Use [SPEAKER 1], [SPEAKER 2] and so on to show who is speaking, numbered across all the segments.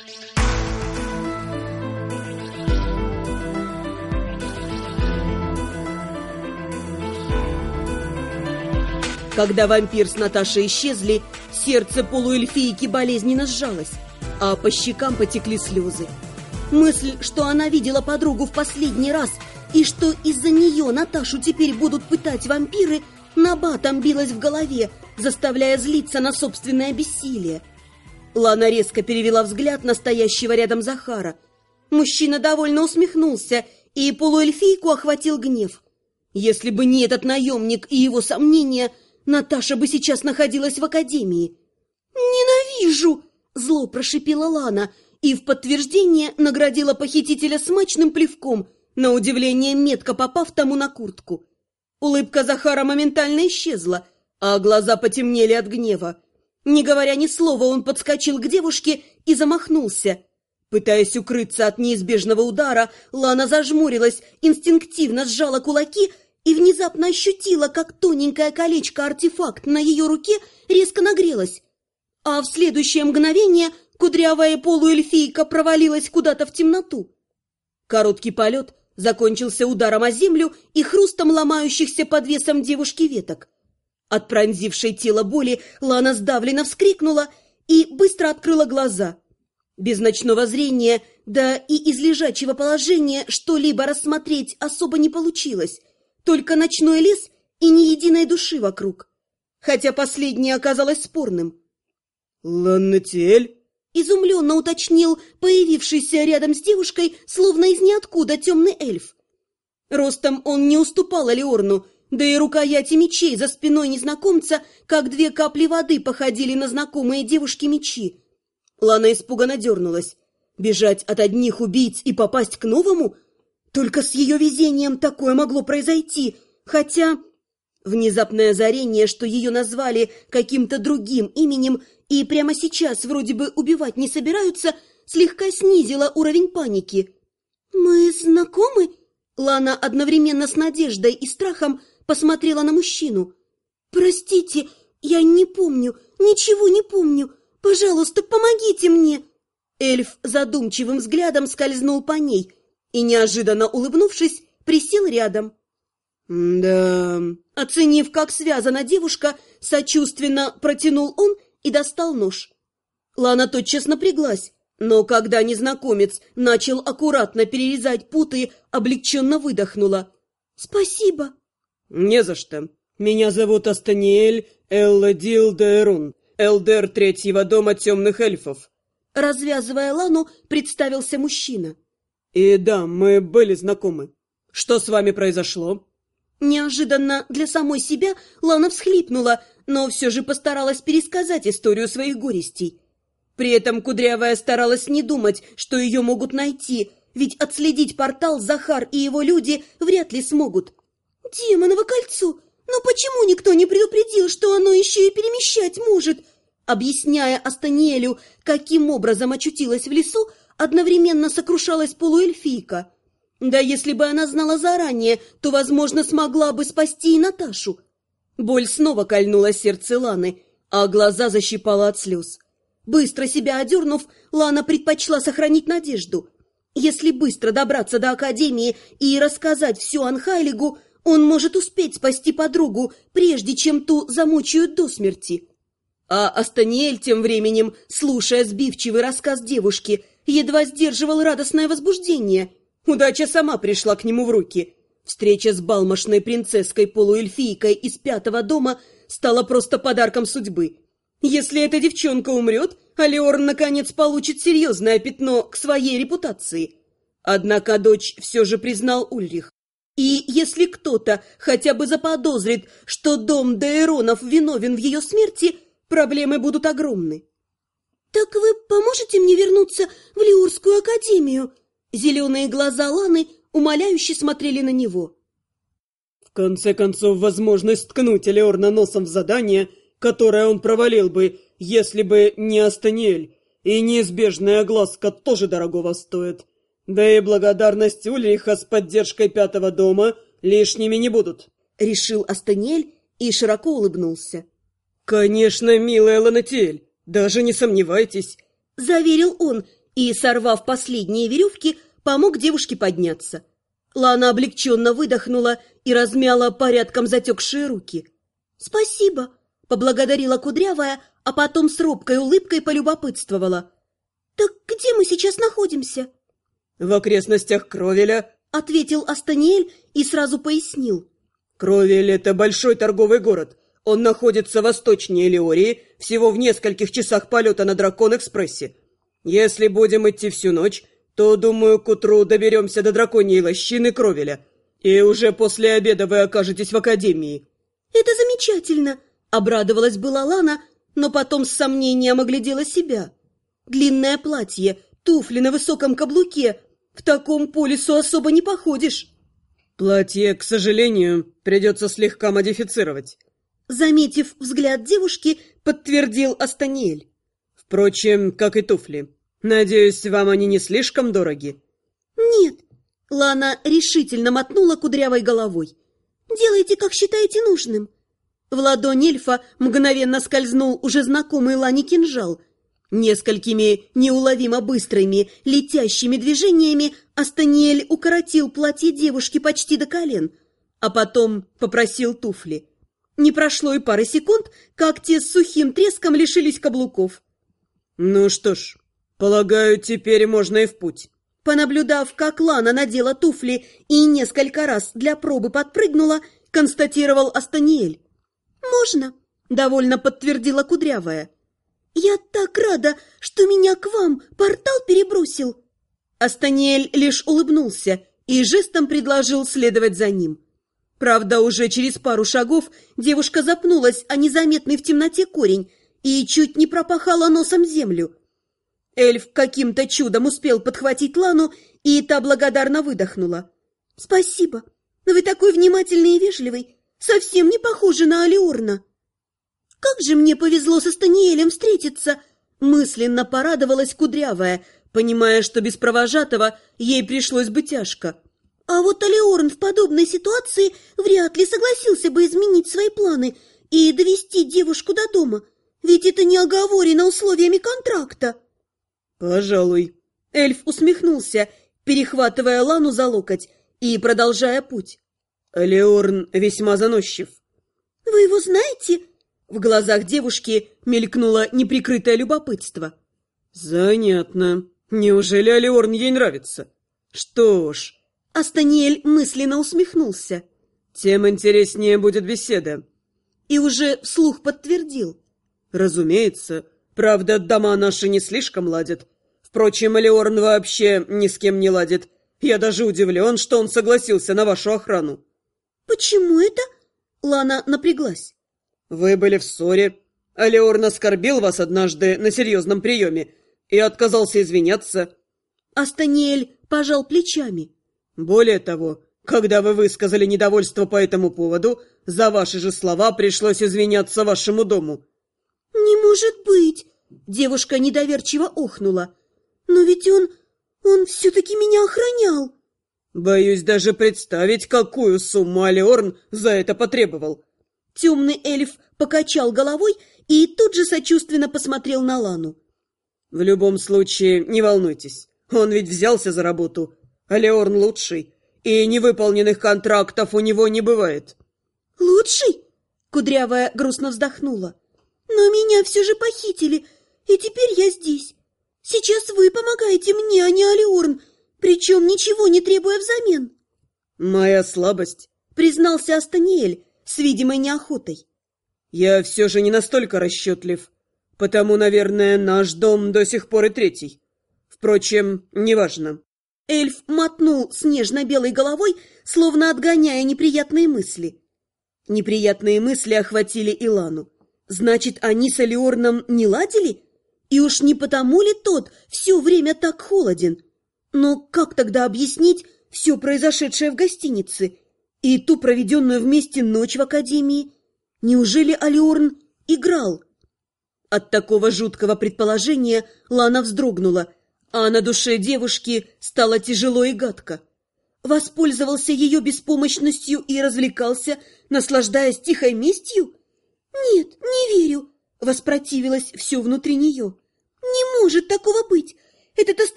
[SPEAKER 1] Когда вампир с Наташей исчезли, сердце полуэльфийки болезненно сжалось, а по щекам потекли слезы. Мысль, что она видела подругу в последний раз и что из-за нее Наташу теперь будут пытать вампиры, набатом билась в голове, заставляя злиться на собственное бессилие. Лана резко перевела взгляд на стоящего рядом Захара. Мужчина довольно усмехнулся, и полуэльфийку охватил гнев. Если бы не этот наемник и его сомнения, Наташа бы сейчас находилась в академии. «Ненавижу!» — зло прошипела Лана и в подтверждение наградила похитителя смачным плевком, на удивление метко попав тому на куртку. Улыбка Захара моментально исчезла, а глаза потемнели от гнева. Не говоря ни слова, он подскочил к девушке и замахнулся. Пытаясь укрыться от неизбежного удара, Лана зажмурилась, инстинктивно сжала кулаки и внезапно ощутила, как тоненькое колечко-артефакт на ее руке резко нагрелось. А в следующее мгновение кудрявая полуэльфийка провалилась куда-то в темноту. Короткий полет закончился ударом о землю и хрустом ломающихся под весом девушки веток. От пронзившей тело боли Лана сдавленно вскрикнула и быстро открыла глаза. Без ночного зрения, да и из лежачего положения что-либо рассмотреть особо не получилось. Только ночной лес и ни единой души вокруг. Хотя последнее оказалось спорным.
[SPEAKER 2] «Ланетиэль?»
[SPEAKER 1] — изумленно уточнил появившийся рядом с девушкой, словно из ниоткуда темный эльф. Ростом он не уступал Алиорну, да и рукояти мечей за спиной незнакомца, как две капли воды, походили на знакомые девушке мечи. Лана испуганно дернулась. Бежать от одних убийц и попасть к новому? Только с ее везением такое могло произойти, хотя... Внезапное озарение, что ее назвали каким-то другим именем и прямо сейчас вроде бы убивать не собираются, слегка снизило уровень паники. «Мы знакомы?» Лана одновременно с надеждой и страхом посмотрела на мужчину. «Простите, я не помню, ничего не помню. Пожалуйста, помогите мне!» Эльф задумчивым взглядом скользнул по ней и, неожиданно улыбнувшись, присел рядом.
[SPEAKER 2] «Да...»
[SPEAKER 1] Оценив, как связана девушка, сочувственно протянул он и достал нож. Лана тотчас напряглась, но когда незнакомец начал аккуратно перерезать путы, облегченно выдохнула. «Спасибо!»
[SPEAKER 2] «Не за что. Меня зовут Астаниэль Элладил Дейрун, элдер третьего дома темных эльфов».
[SPEAKER 1] Развязывая Лану, представился мужчина.
[SPEAKER 2] «И да, мы были знакомы. Что с вами произошло?»
[SPEAKER 1] Неожиданно для самой себя Лана всхлипнула, но все же постаралась пересказать историю своих горестей. При этом Кудрявая старалась не думать, что ее могут найти, ведь отследить портал Захар и его люди вряд ли смогут. «Демоново кольцо! Но почему никто не предупредил, что оно еще и перемещать может?» Объясняя Астаниэлю, каким образом очутилась в лесу, одновременно сокрушалась полуэльфийка. Да если бы она знала заранее, то, возможно, смогла бы спасти и Наташу. Боль снова кольнула сердце Ланы, а глаза защипала от слез. Быстро себя одернув, Лана предпочла сохранить надежду. Если быстро добраться до академии и рассказать все Анхайлигу, он может успеть спасти подругу, прежде чем ту замучают до смерти. А Астаниэль тем временем, слушая сбивчивый рассказ девушки, едва сдерживал радостное возбуждение. Удача сама пришла к нему в руки. Встреча с балмошной принцесской-полуэльфийкой из 5-го дома стала просто подарком судьбы. Если эта девчонка умрет, Алиорн наконец получит серьезное пятно к своей репутации. Однако дочь все же признал Ульрих. И если кто-то хотя бы заподозрит, что дом Дейронов виновен в ее смерти, проблемы будут огромны. «Так вы поможете мне вернуться в Лиурскую академию?» Зеленые глаза Ланы умоляюще смотрели на него.
[SPEAKER 2] «В конце концов, возможность ткнуть Алиорна носом в задание, которое он провалил бы, если бы не Астаниэль, и неизбежная огласка тоже дорогого стоит. Да и благодарность Ульриха с поддержкой 5-го дома лишними не будут», —
[SPEAKER 1] решил Астаниэль и широко улыбнулся.
[SPEAKER 2] «Конечно, милая Ланетиэль, даже не сомневайтесь»,
[SPEAKER 1] — заверил он и, сорвав последние веревки, помог девушке подняться. Лана облегченно выдохнула и размяла порядком затекшие руки. «Спасибо», — поблагодарила Кудрявая, а потом с робкой улыбкой полюбопытствовала. «Так где мы сейчас находимся?»
[SPEAKER 2] «В окрестностях Кровеля»,
[SPEAKER 1] — ответил Астаниэль и сразу пояснил.
[SPEAKER 2] «Кровель — это большой торговый город. Он находится восточнее Леории, всего в нескольких часах полета на Дракон-экспрессе. Если будем идти всю ночь, то, думаю, к утру доберемся до Драконьей лощины Кровеля, и уже после обеда вы окажетесь в Академии».
[SPEAKER 1] «Это замечательно!» — обрадовалась была Лана, но потом с сомнением оглядела себя. Длинное платье, туфли на высоком каблуке. В таком по лесу особо не походишь.
[SPEAKER 2] «Платье, к сожалению, придется слегка модифицировать», —
[SPEAKER 1] заметив взгляд девушки, подтвердил Астаниэль.
[SPEAKER 2] «Впрочем, как и туфли. Надеюсь, вам они не слишком дороги?»
[SPEAKER 1] «Нет», — Лана решительно мотнула кудрявой головой. «Делайте, как считаете нужным». В ладонь эльфа мгновенно скользнул уже знакомый Лане кинжал. Несколькими неуловимо быстрыми, летящими движениями Астаниэль укоротил платье девушки почти до колен, а потом попросил туфли. Не прошло и пары секунд, как те с сухим треском лишились каблуков.
[SPEAKER 2] «Ну что ж, полагаю, теперь можно и в путь».
[SPEAKER 1] Понаблюдав, как Лана надела туфли и несколько раз для пробы подпрыгнула, констатировал Астаниэль. «Можно», — довольно подтвердила Кудрявая. «Я так рада, что меня к вам портал перебросил». Астаниэль лишь улыбнулся и жестом предложил следовать за ним. Правда, уже через пару шагов девушка запнулась о незаметный в темноте корень и чуть не пропахала носом землю. Эльф каким-то чудом успел подхватить Лану, и та благодарно выдохнула. «Спасибо, вы такой внимательный и вежливый, совсем не похожи на Алиорна». «Как же мне повезло со Станиэлем встретиться!» Мысленно порадовалась Кудрявая, понимая, что без провожатого ей пришлось бы тяжко. «А вот Алиорн в подобной ситуации вряд ли согласился бы изменить свои планы и довести девушку до дома, ведь это не оговорено условиями контракта».
[SPEAKER 2] «Пожалуй».
[SPEAKER 1] Эльф усмехнулся, перехватывая Лану за локоть и продолжая путь.
[SPEAKER 2] «Алиорн весьма заносчив».
[SPEAKER 1] «Вы его знаете?» В глазах девушки мелькнуло неприкрытое любопытство.
[SPEAKER 2] «Занятно. Неужели Алиорн ей нравится? Что ж...»
[SPEAKER 1] Астаниэль мысленно усмехнулся.
[SPEAKER 2] «Тем интереснее будет беседа».
[SPEAKER 1] И уже вслух подтвердил.
[SPEAKER 2] «Разумеется. Правда, дома наши не слишком ладят. Впрочем, Алиорн вообще ни с кем не ладит. Я даже удивлен, что он согласился на вашу охрану».
[SPEAKER 1] «Почему это?» Лана напряглась.
[SPEAKER 2] «Вы были в ссоре. Алиорн оскорбил вас однажды на серьезном приеме и отказался извиняться».
[SPEAKER 1] Астаниэль пожал плечами.
[SPEAKER 2] «Более того, когда вы высказали недовольство по этому поводу, за ваши же слова пришлось извиняться вашему дому».
[SPEAKER 1] «Не может быть!» Девушка недоверчиво охнула. «Но ведь он все-таки меня охранял».
[SPEAKER 2] «Боюсь даже представить, какую сумму Алиорн за это потребовал».
[SPEAKER 1] Темный эльф покачал головой и тут же сочувственно посмотрел на Лану.
[SPEAKER 2] «В любом случае, не волнуйтесь, он ведь взялся за работу. Алиорн лучший, и невыполненных контрактов у него не бывает».
[SPEAKER 1] «Лучший?» Кудрявая грустно вздохнула. «Но меня все же похитили, и теперь я здесь. Сейчас вы помогаете мне, а не Алиорн, причем ничего не требуя взамен».
[SPEAKER 2] «Моя слабость», —
[SPEAKER 1] признался Астаниэль с видимой неохотой.
[SPEAKER 2] «Я все же не настолько расчетлив, потому, наверное, наш дом до сих пор и третий. Впрочем, неважно».
[SPEAKER 1] Эльф мотнул снежно-белой головой, словно отгоняя неприятные мысли. Неприятные мысли охватили Илану. Значит, они с Алиорном не ладили? И уж не потому ли тот все время так холоден? Но как тогда объяснить все произошедшее в гостинице и ту проведенную вместе ночь в академии? Неужели Алиорн играл? От такого жуткого предположения Лана вздрогнула, а на душе девушки стало тяжело и гадко. Воспользовался ее беспомощностью и развлекался, наслаждаясь тихой местью? «Нет, не верю», — воспротивилось все внутри нее. «Не может такого быть! Этот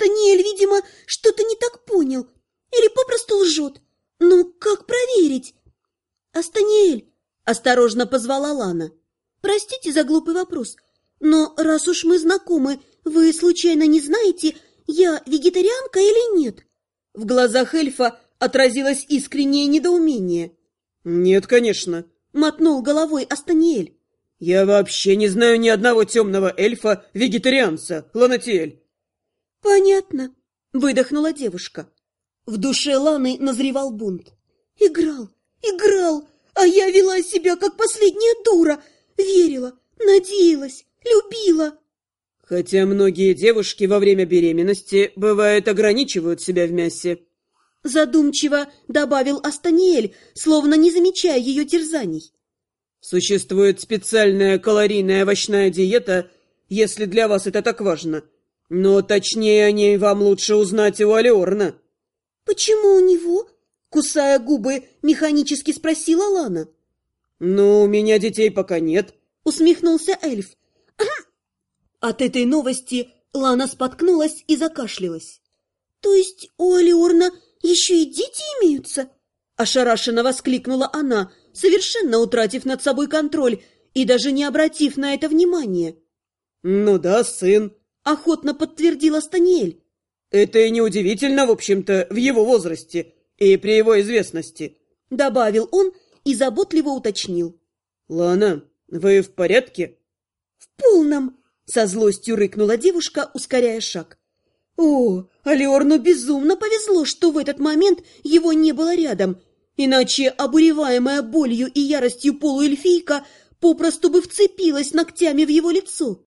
[SPEAKER 1] Осторожно позвала Лана. Простите за глупый вопрос, но раз уж мы знакомы, вы случайно не знаете, я вегетарианка или нет? В глазах эльфа отразилось искреннее недоумение.
[SPEAKER 2] «Нет, конечно»,
[SPEAKER 1] — мотнул головой Астаниэль.
[SPEAKER 2] «Я вообще не знаю ни одного темного эльфа-вегетарианца, Ланатиэль».
[SPEAKER 1] «Понятно», — выдохнула девушка. В душе Ланы назревал бунт. Играл, а я вела себя как последняя дура, верила, надеялась, любила».
[SPEAKER 2] «Хотя многие девушки во время беременности, бывает, ограничивают себя в мясе»,
[SPEAKER 1] — задумчиво добавил Астаниэль, словно не замечая ее терзаний.
[SPEAKER 2] «Существует специальная калорийная овощная диета, если для вас это так важно. Но точнее о ней вам лучше узнать у Алиорна».
[SPEAKER 1] «Почему у него?» — кусая губы, механически спросила Лана.
[SPEAKER 2] «Ну, у меня детей пока нет»,
[SPEAKER 1] — усмехнулся эльф. От этой новости Лана споткнулась и закашлялась. «То есть у Алиорна еще и дети имеются?» — ошарашенно воскликнула она, совершенно утратив над собой контроль и даже не обратив на это внимания.
[SPEAKER 2] «Ну да, сын»,
[SPEAKER 1] — охотно подтвердил Астаниэль.
[SPEAKER 2] «Это и неудивительно, в общем-то, в его возрасте и при его известности»,
[SPEAKER 1] — добавил он и заботливо уточнил.
[SPEAKER 2] «Лана, вы в порядке?»
[SPEAKER 1] «В полном», — со злостью рыкнула девушка, ускоряя шаг. О, Алиорну безумно повезло, что в этот момент его не было рядом, иначе обуреваемая болью и яростью полуэльфийка попросту бы вцепилась ногтями в его лицо.